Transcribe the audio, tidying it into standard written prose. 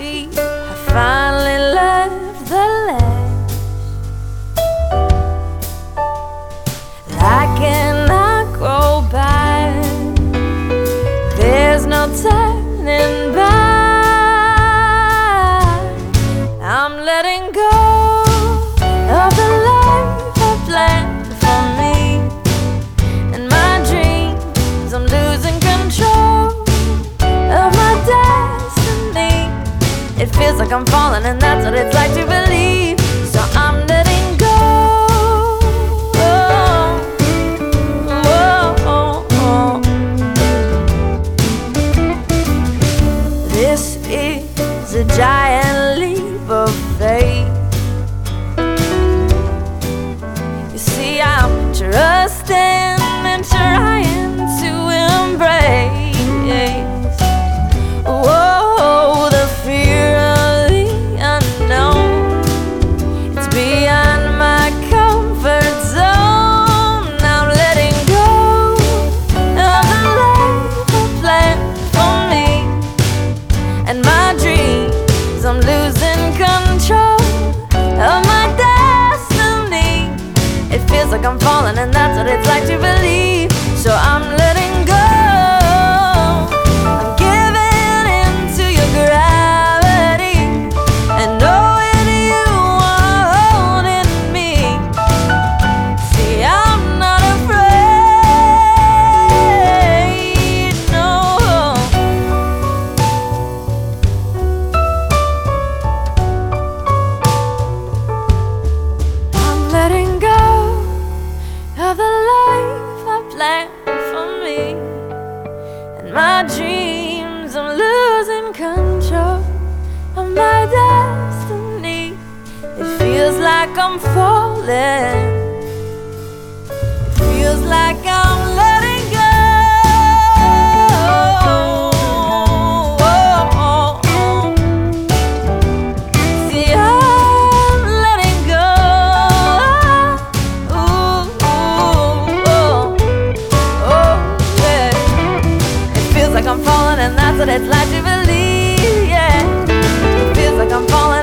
feet have finally left the land. I cannot go back. There's no turning back. I'm letting go of the life I planned for me and my dreams. I'm losing control of my destiny. It feels like I'm falling, and that's what it's like to believe. So I'm letting go. This is a giant leap of faith. You see, I'm trusting and trying to embrace. Whoa, the fear of the unknown. It's beyond my comfort zone. I'm letting go of the life I planned for me and my dreams. I'm losing control of my destiny. It feels like I'm falling, and that's what it's like to believe. So I'm letting go. I'm giving in to your gravity and knowing you are holding me. See, I'm not afraid, no. I'm letting go of the life I planned for me and my dreams. I'm losing control of my destiny. It feels like I'm falling. It feels like I'm letting go. See, I'm letting go. Like I'm falling, and that's what it's like to believe, yeah. It feels like I'm falling.